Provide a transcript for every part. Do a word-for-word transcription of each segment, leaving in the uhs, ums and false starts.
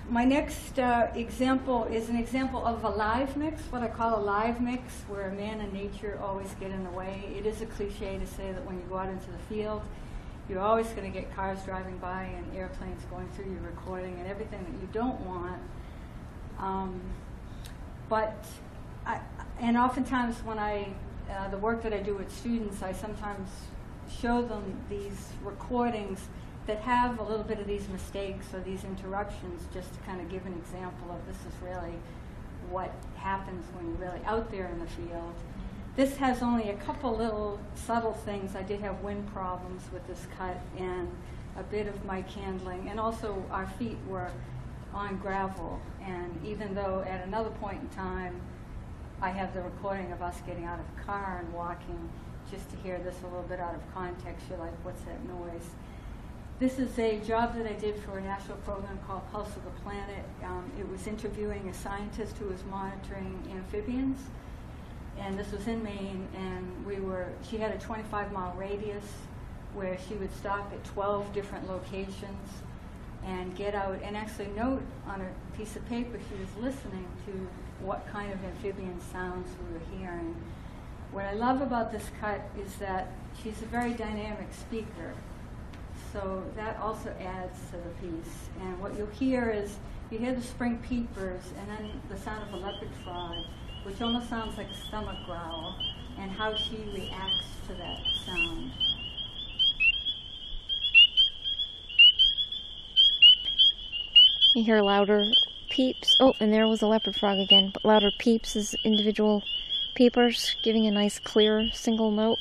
my next uh, example is an example of a live mix, what I call a live mix, where man and nature always get in the way. It is a cliche to say that when you go out into the field, you're always going to get cars driving by and airplanes going through your recording and everything that you don't want. Um, but, I, and oftentimes when I, uh, the work that I do with students, I sometimes show them these recordings that have a little bit of these mistakes or these interruptions, just to kind of give an example of this is really what happens when you're really out there in the field. This has only a couple little subtle things. I did have wind problems with this cut and a bit of mic handling, and also our feet were on gravel. And even though at another point in time I have the recording of us getting out of the car and walking, just to hear this a little bit out of context, you're like, what's that noise? This is a job that I did for a national program called Pulse of the Planet. Um, it was interviewing a scientist who was monitoring amphibians, and this was in Maine, and we were, she had a twenty-five mile radius where she would stop at twelve different locations and get out and actually note on a piece of paper she was listening to what kind of amphibian sounds we were hearing. What I love about this cut is that she's a very dynamic speaker. So that also adds to the piece. And what you'll hear is, you hear the spring peepers and then the sound of a leopard frog, which almost sounds like a stomach growl, and how she reacts to that sound. You hear louder peeps. Oh, and there was a leopard frog again, but louder peeps as individual peepers, giving a nice clear single note.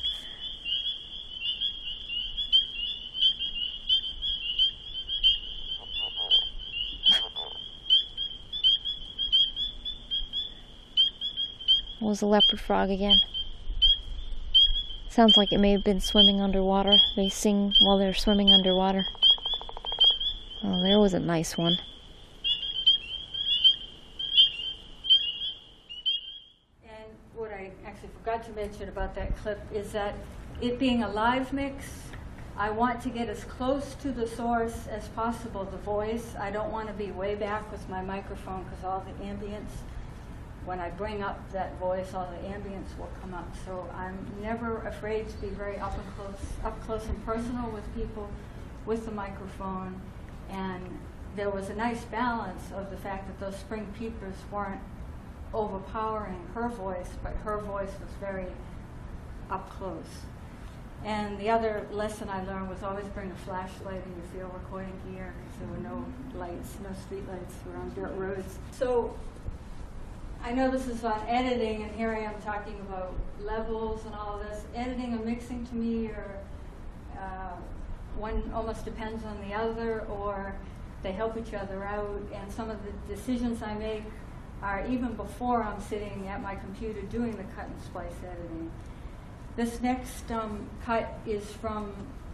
Was a leopard frog again. Sounds like it may have been swimming underwater. They sing while they're swimming underwater. Oh, there was a nice one. And what I actually forgot to mention about that clip is that it being a live mix, I want to get as close to the source as possible, the voice. I don't want to be way back with my microphone because all the ambience, when I bring up that voice, all the ambience will come up. So I'm never afraid to be very up and close, up close and personal with people with the microphone. And there was a nice balance of the fact that those spring peepers weren't overpowering her voice, but her voice was very up close. And the other lesson I learned was always bring a flashlight in your field recording gear, because there were no lights, no street lights, we were on dirt roads. So I know this is on editing, and here I am talking about levels and all of this. Editing and mixing to me are, uh, one almost depends on the other, or they help each other out. And some of the decisions I make are even before I'm sitting at my computer doing the cut and splice editing. This next um, cut is from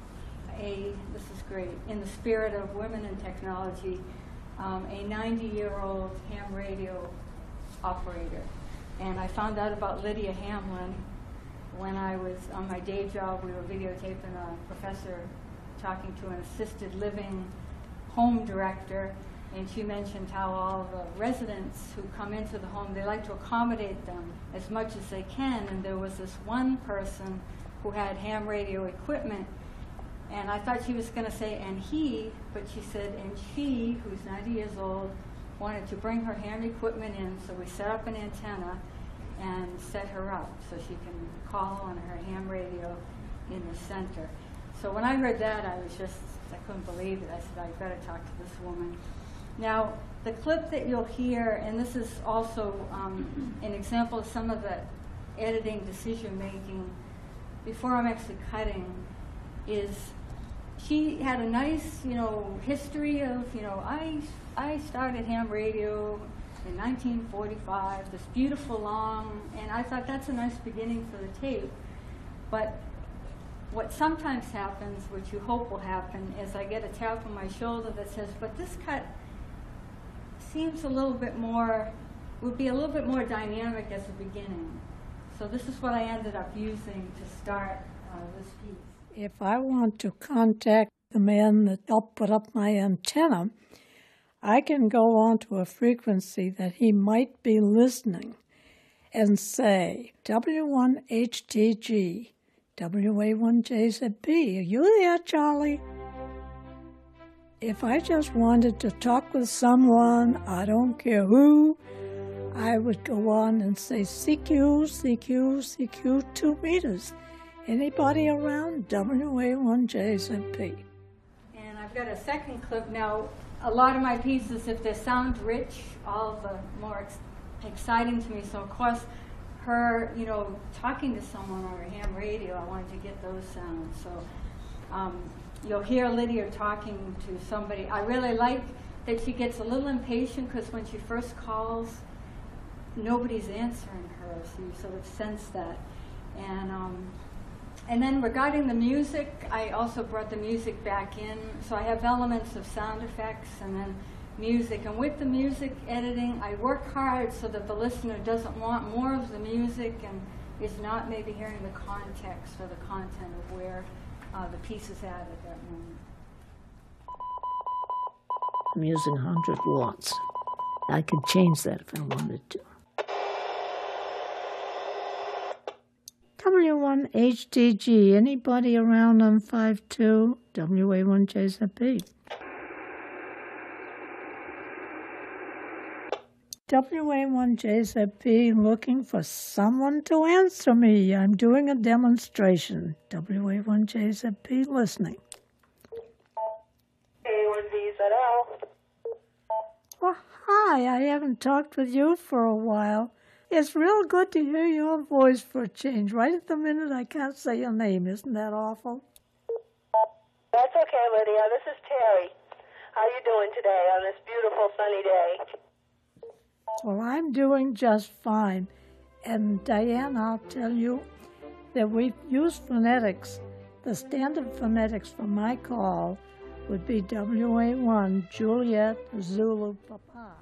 a, this is great, in the spirit of women in technology, um, a ninety-year-old ham radio operator. And I found out about Lydia Hamlin when I was on my day job. We were videotaping a professor talking to an assisted living home director, and she mentioned how all the residents who come into the home, they like to accommodate them as much as they can. And there was this one person who had ham radio equipment, and I thought she was going to say, and he, but she said, and she, who's ninety years old, wanted to bring her ham equipment in, so we set up an antenna and set her up so she can call on her ham radio in the center. So when I heard that, I was just, I couldn't believe it. I said, I've got to talk to this woman. Now, the clip that you'll hear, and this is also um, an example of some of the editing decision making before I'm actually cutting, is she had a nice, you know, history of, you know, I, I started ham radio in nineteen forty-five, this beautiful long, and I thought that's a nice beginning for the tape. But what sometimes happens, which you hope will happen, is I get a tap on my shoulder that says, but this cut seems a little bit more, would be a little bit more dynamic as a beginning. So this is what I ended up using to start uh, this piece. If I want to contact the man that helped put up my antenna, I can go on to a frequency that he might be listening and say, W one H T G, W A one J Z B, are you there, Charlie? If I just wanted to talk with someone, I don't care who, I would go on and say C Q, C Q, C Q, two meters. Anybody around? W A one J Z B. And I've got a second clip now. A lot of my pieces, if they sound rich, all the more ex exciting to me. So of course, her, you know, talking to someone on her ham radio, I wanted to get those sounds. So um, you'll hear Lydia talking to somebody. I really like that she gets a little impatient because when she first calls, nobody's answering her. So you sort of sense that. And um, and then regarding the music, I also brought the music back in. So I have elements of sound effects and then music. And with the music editing, I work hard so that the listener doesn't want more of the music and is not maybe hearing the context or the content of where uh, the piece is at at that moment. I'm using one hundred watts. I could change that if I wanted to. W one H T G, anybody around on five two, W A one J Z B. W A one J Z B, looking for someone to answer me. I'm doing a demonstration. W A one J Z B listening. A one Z Z L. Well, hi, I haven't talked with you for a while. It's real good to hear your voice for a change. Right at the minute I can't say your name. Isn't that awful? That's okay, Lydia. This is Terry. How you doing today on this beautiful sunny day? Well, I'm doing just fine. And Diane, I'll tell you that we've used phonetics. The standard phonetics for my call would be W A one, Juliet, Zulu, Papa.